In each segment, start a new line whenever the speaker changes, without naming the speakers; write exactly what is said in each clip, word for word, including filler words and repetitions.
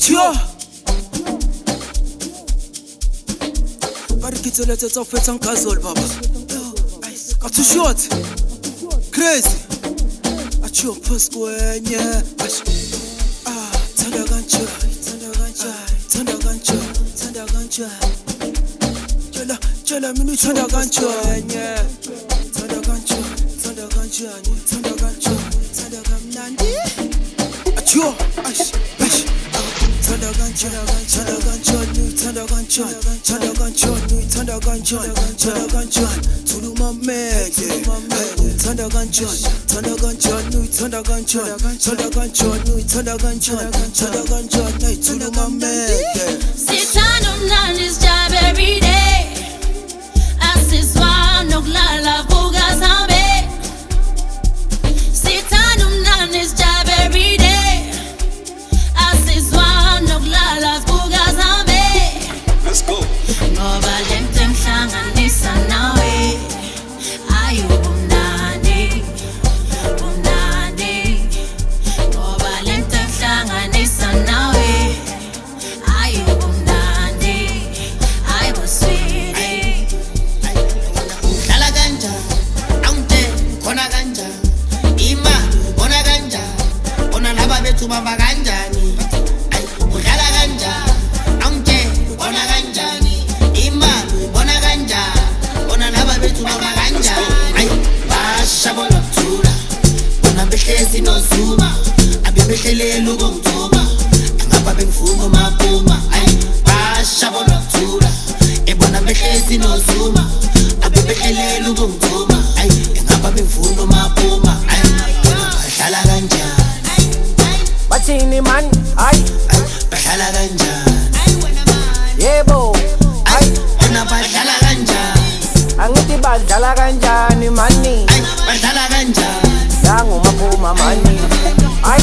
Atio Bari kitso letse tsa fetsa nkazol baba Atu short Crazy Atio post kwenye Ah Tanda gancha Tanda gancha Tanda gancha Tanda gancha Jela Jela minu tanda gancha Tanda gancha Tanda gancha Tanda gancha Tanda gamnandi Atio Ash Ash Tanda gancha Tanda gancha Tanda gancha Tanda gancha Tanda gancha Tanda gancha Tulu mamete Tanda gancha Tanda gancha Tanda gancha Tanda gancha Tanda gancha Tanda gancha Tulu mamete
Sitano mnani's job every day Asiswa noglala buga zambe Sitano mnani's job every day Asiswa noglala buga zambe
Let's go.
Ngoba lemte mhlanganisa nawe Ayu bumnandi Bumnandi Ngoba lemte mhlanganisa nawe Ayu bumnandi Ayu sweetie
Dala ganja Aunte Kona ganja Ima Bona ganja Ona laba betu baba ganjani Dala ganja Aunte Kona ganjani Ima Bona ganja Ona laba betu baba ganjani Basha bona tula Bona behlezi no zuma Abe behlele lugo mtuma Angaba bengfumo mapuma Basha bona tula Ebona behlezi no zuma Abe behlele lugo mtuma Angaba bengfumo mapuma Bahlala kanjani
Bathini man ay
Bahlala kanjani
yebo
ay Bona bahlala kanjani
angithi badlala kanjani mani
ay Bahlala kanjani
yangu maphuma mani ay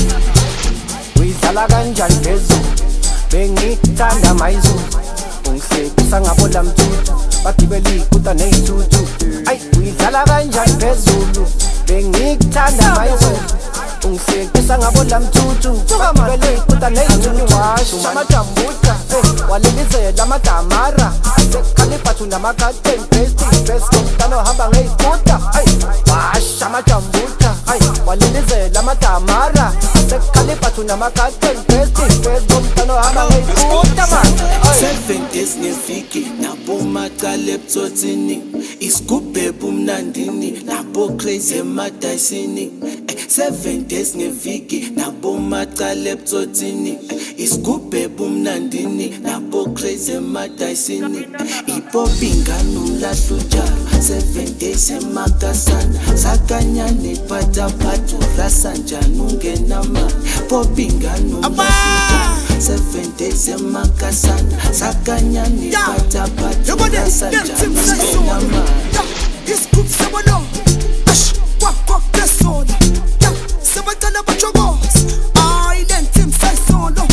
uyidlala kanjani phezulu bengithanda mayizulu ungihlekisa ngabola mthuthu bagibela ikuta nezithuthu ay uyidlala kanjani phezulu bengithanda mayizulu ungihlekisa ngabola mthuthu bagibela ikuta nezithuthu washo amajambuta walilizela amadamara asekhaliphathu namakhatheni besti besti komntana ohamba ngeyikuta ay washo amajambuta ay walilizela amadamara asekhaliphathu namakhatheni besti besti komntana ohamba ngeyikuta man
Seven days ngeviki nabo macala ebutsotini isigubhe bumnandini nabo crazy emadayisini Seven days ngeviki nabo macala ebutsotini isigubhe bumnandini nabo crazy emadayisini ipopi ngani umlahluja Seven days emakasana sakanyane pata patu rasanjani ungenama popi ngani umlahluja Seven days emakasana sakanyane pata patu rasanjani ungenama
Iskup sebano Ash Wak wak desona Sebatana bachogos Island team say solo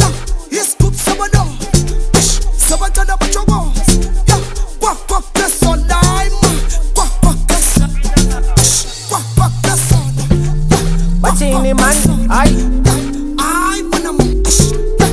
Iskup sebano Ash Sebatana bachogos Wak wak desona Wak wak desona Ash Wak wak desona
Bathini man ay
I wanna move Ash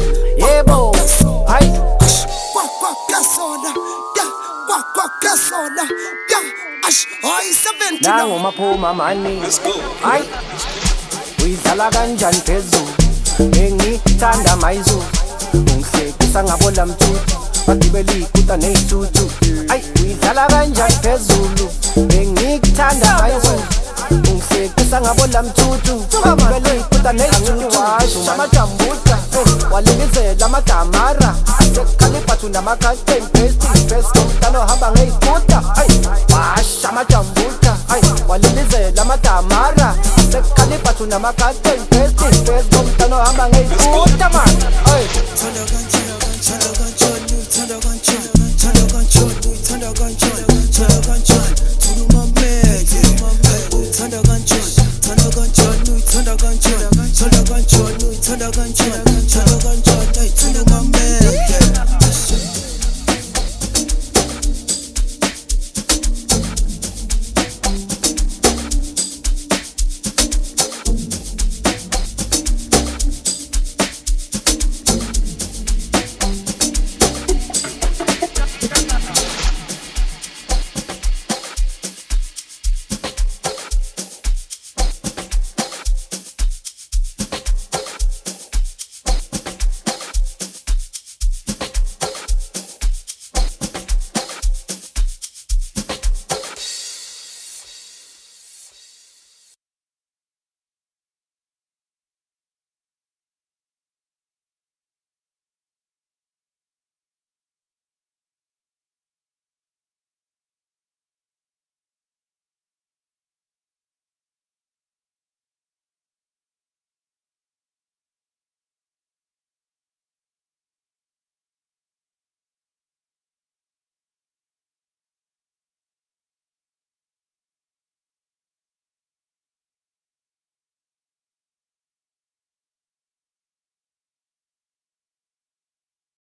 yebo ay
Wak wak desona Wak wak desona Ash I seventy
nangu maphuma mani
Let's go.
ay uyidlala kanjani phezulu bengithanda mayizulu ungihlekisa ngabola mthuthu bagibela ikuta nezithuthu ay uyidlala kanjani phezulu bengithanda mayizulu ungihlekisa ngabola mthuthu bagibela ikuta nezithuthu washo amajambuta walilizela amadamara asekhaliphathu namakhatheni besti besti komntana ohamba ngeyikuta ay washo amajambuta ay walilizela amadamara asekhaliphathu namakhatheni besti besti komntana ohamba ngeyikuta man ay
Tanda gancha Tanda gancha Tanda gancha Tanda gancha Tanda gancha Tanda gancha Tulu mamete Tanda gancha Tanda gancha Tanda gancha Tanda gancha Tanda gancha